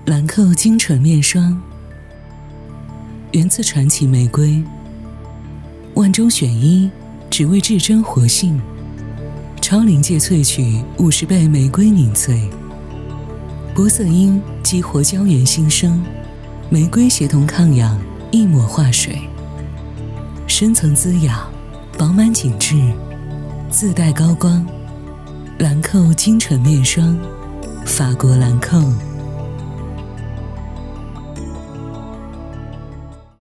兰蔻精纯面霜，源自传奇玫瑰，万中选一，只为至真活性。超临界萃取50倍玫瑰凝萃，玻色因激活胶原新生，玫瑰协同抗氧，一抹化水，深层滋养，饱满紧致，自带高光。兰蔻精纯面霜，法国兰蔻。